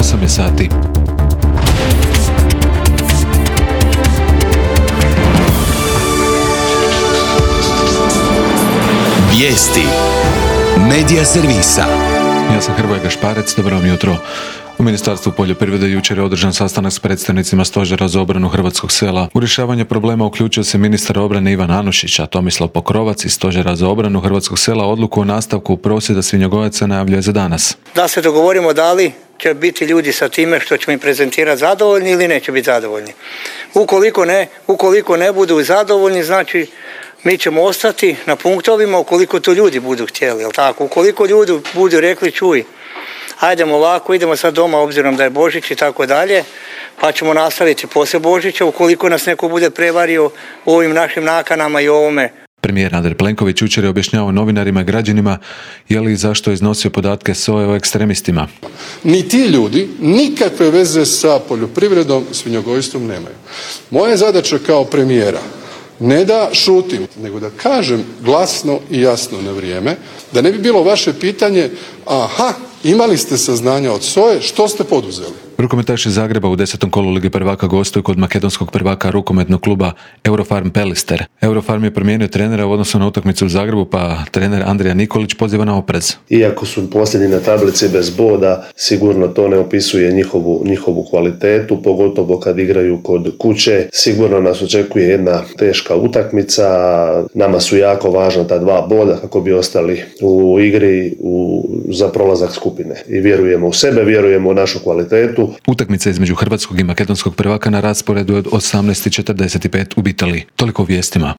8 je sati. Vijesti Medija servisa. Ja sam Hrvoje Gašparec, dobro vam jutro. U Ministarstvu poljoprivrede jučer je održan sastanak s predstavnicima Stožera za obranu hrvatskog sela. U rješavanje problema uključio se ministar obrane Ivan Anušić, a Tomislav Pokrovac iz Stožera za obranu hrvatskog sela odluku o nastavku prosvjeda svinjogojaca najavljuje za danas. Da se dogovorimo da li će biti ljudi sa time što ćemo im prezentirati zadovoljni ili neće biti zadovoljni. Ukoliko ne budu zadovoljni, znači mi ćemo ostati na punktovima ukoliko to ljudi budu htjeli, jel tako? Ukoliko ljudi budu rekli čuj, hajdemo ovako, idemo sad doma obzirom da je Božić i tako dalje, pa ćemo nastaviti poslije Božića ukoliko nas neko bude prevario u ovim našim nakanama i ovome. Premijer Andrej Plenković jučer je objašnjavao novinarima i građanima je li i zašto je iznosio podatke SOA-e o ekstremistima. Ni ti ljudi nikakve veze sa poljoprivredom i svinjogojstvom nemaju. Moja zadaća kao premijera ne da šutim, nego da kažem glasno i jasno na vrijeme, da ne bi bilo vaše pitanje, aha, imali ste saznanja od SOA-e, što ste poduzeli? Rukometaši Zagreba u 10. kolu Lige prvaka gostuju kod makedonskog prvaka rukometnog kluba Eurofarm Pelister. Eurofarm je promijenio trenera u odnosu na utakmicu u Zagrebu, pa trener Andrija Nikolić poziva na oprez. Iako su posljednji na tablici bez boda, sigurno to ne opisuje njihovu kvalitetu, pogotovo kad igraju kod kuće. Sigurno nas očekuje jedna teška utakmica, nama su jako važna ta 2 boda kako bi ostali u igri za prolazak skupine. I vjerujemo u sebe, vjerujemo u našu kvalitetu. Utakmica između hrvatskog i makedonskog prvaka na rasporedu je od 18:45 u Bitaliji. Toliko o vijestima.